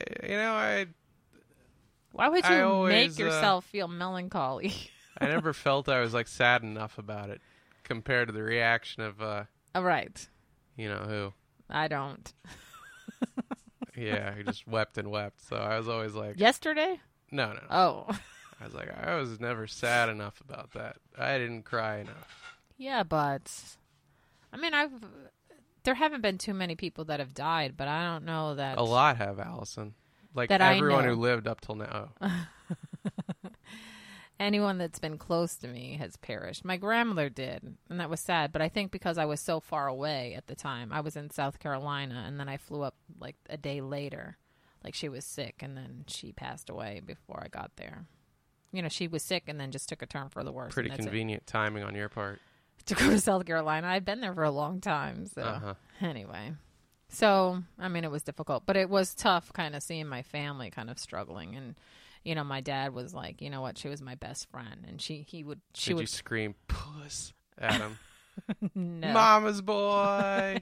Why would you
always,
make yourself feel melancholy?
I never felt I was, like, sad enough about it compared to the reaction of,
Oh, right.
you know who.
I don't.
Yeah, he just wept and wept. So I was always like...
Yesterday?
No.
Oh.
I was like, I was never sad enough about that. I didn't cry enough.
Yeah, but... I mean, there haven't been too many people that have died, but I don't know that...
A lot have, Allison. Like,
that
everyone
I know.
who lived up till now.
Anyone that's been close to me has perished. My grandmother did, and that was sad. But I think because I was so far away at the time, I was in South Carolina, and then I flew up like a day later. Like she was sick, and then she passed away before I got there. You know, she was sick and then just took a turn for the worse.
Pretty convenient timing on your part.
To go to South Carolina. I've been there for a long time. So anyway. So, I mean, it was difficult. But it was tough kind of seeing my family kind of struggling. And, you know, my dad was like, you know what, she was my best friend. And she would...
Did you scream, puss, at him?
No.
Mama's boy!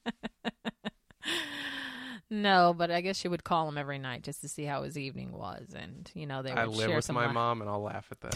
No, but I guess she would call him every night just to see how his evening was. And, you know, they would
I live
share
with
some
my mom, and I'll laugh at that.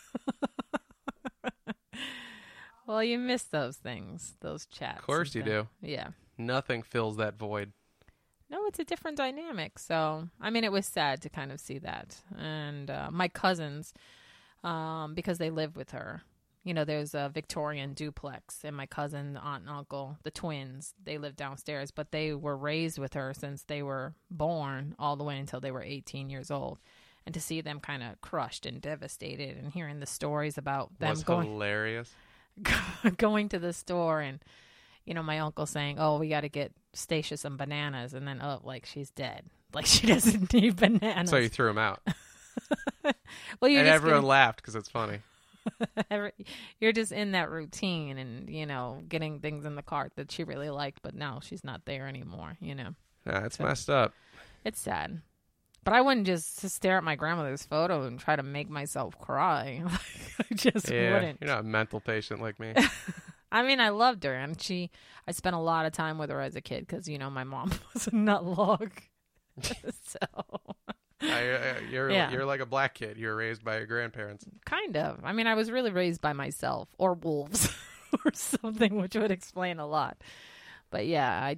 Well, you miss those things, those chats.
Of course you do.
Yeah.
Nothing fills that void.
No, it's a different dynamic. So, I mean, it was sad to kind of see that. And my cousins, because they live with her, you know, there's a Victorian duplex, and my cousin, aunt and uncle, the twins, they live downstairs, but they were raised with her since they were born all the way until they were 18 years old. And to see them kind of crushed and devastated and hearing the stories about them
was hilarious.
going to the store and, you know, my uncle saying, oh, we got to get Stacia some bananas. And then, oh, like, she's dead. Like, she doesn't need bananas.
So you threw him out.
Well,
and everyone laughed because it's funny.
You're just in that routine and, you know, getting things in the cart that she really liked. But now she's not there anymore, you know.
Nah, it's messed up.
It's sad. But I wouldn't just stare at my grandmother's photo and try to make myself cry. I just wouldn't.
You're not a mental patient like me.
I mean, I loved her, and I spent a lot of time with her as a kid because, you know, my mom was a nut log. So
you're like a black kid. You were raised by your grandparents.
Kind of. I mean, I was really raised by myself or wolves or something, which would explain a lot. But yeah,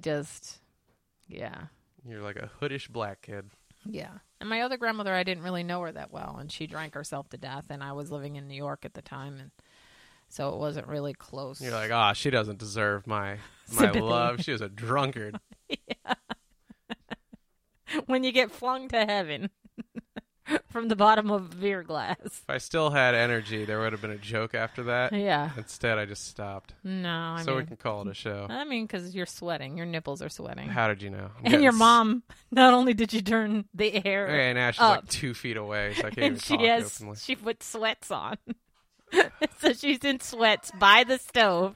You're like a hoodish black kid.
Yeah. And my other grandmother, I didn't really know her that well, and she drank herself to death, and I was living in New York at the time, and so it wasn't really close.
You're like, she doesn't deserve my love. She was a drunkard.
Yeah. When you get flung to heaven from the bottom of a beer glass.
If I still had energy, there would have been a joke after that.
Yeah.
Instead, I just stopped.
No, I
mean,
we
can call it a show.
I mean, because you're sweating. Your nipples are sweating.
How did you know?
And your mom, not only did you turn the hair
and now she's
up,
like 2 feet away, so I can't
and
even talk openly.
She put sweats on. So she's in sweats by the stove.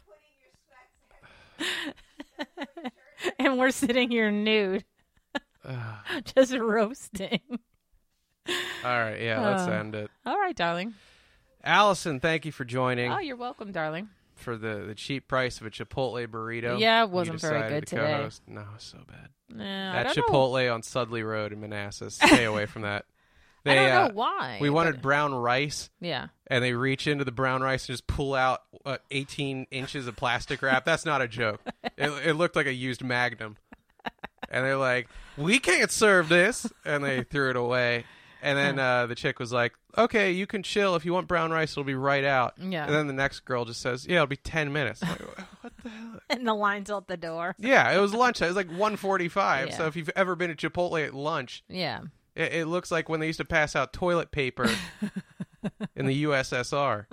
And we're sitting here nude. Just roasting.
All right, let's end it.
All right, darling.
Allison, thank you for joining.
Oh, you're welcome, darling.
For the cheap price of a Chipotle burrito.
Yeah, it wasn't very good today.
Co-host. No, it was so bad.
That
Chipotle on Sudley Road in Manassas. Stay away from that.
I don't know why.
We wanted brown rice.
Yeah. And
they reach into the brown rice and just pull out 18 inches of plastic wrap. That's not a joke. It looked like a used Magnum. And they're like, we can't serve this. And they threw it away. And then the chick was like, okay, you can chill. If you want brown rice, it'll be right out.
Yeah.
And then the next girl just says, yeah, it'll be 10 minutes. I'm like, what the hell?
And the line's out the door.
Yeah, it was lunch. It was like 1:45.
Yeah.
So if you've ever been at Chipotle at lunch,
Yeah.
it looks like when they used to pass out toilet paper in the USSR.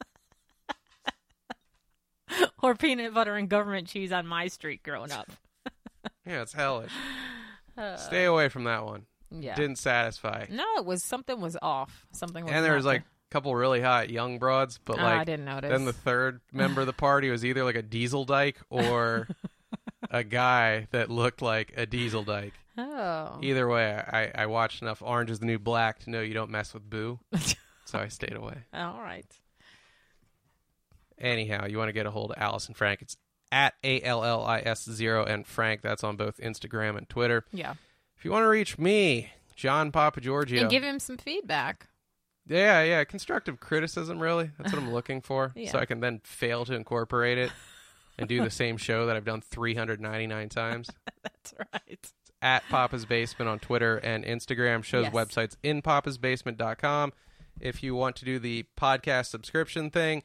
Or peanut butter and government cheese on my street growing up.
Yeah, it's hellish. Stay away from that one.
Yeah.
Didn't satisfy.
No, something was off. Something was
And there was
not
like a couple really hot young broads, but like
I didn't notice.
then the third member of the party was either like a diesel dyke or a guy that looked like a diesel dyke.
Oh.
Either way, I watched enough Orange is the New Black to know you don't mess with Boo, so I stayed away.
All right.
Anyhow, you want to get a hold of Allison Frank. It's at ALLIS0 and Frank. That's on both Instagram and Twitter.
Yeah.
If you want to reach me, John Papagiorgio.
And give him some feedback.
Yeah. Constructive criticism, really. That's what I'm looking for.
Yeah.
So I can then fail to incorporate it and do the same show that I've done 399 times.
That's right.
It's at Papa's Basement on Twitter and Instagram. Show's
Yes.
website's inpapasbasement.com. If you want to do the podcast subscription thing,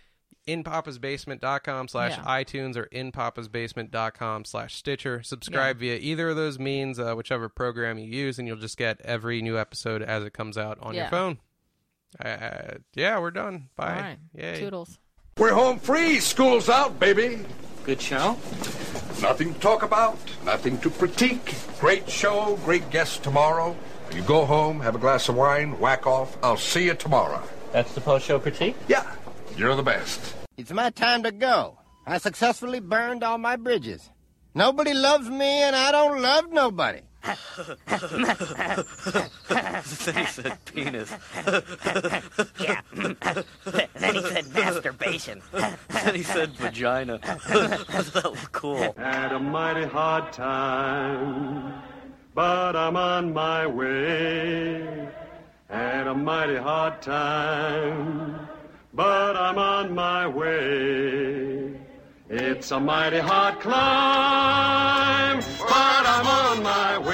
inpapasbasement.com/iTunes or inpapasbasement.com/Stitcher. Subscribe via either of those means, whichever program you use, and you'll just get every new episode as it comes out on your phone. Yeah, we're done. Bye.
All right.
Yay.
Toodles.
We're home free. School's out, baby.
Good show.
Nothing to talk about, nothing to critique. Great show, great guests tomorrow. You go home, have a glass of wine, whack off. I'll see you tomorrow.
That's the post-show critique?
Yeah, you're the best.
It's my time to go. I successfully burned all my bridges. Nobody loves me, and I don't love nobody.
Then he said penis.
Yeah. Then he said masturbation.
Then he said vagina. That was cool.
Had a mighty hard time, but I'm on my way. Had a mighty hard time, but I'm on my way. It's a mighty hard climb, but I'm on my way.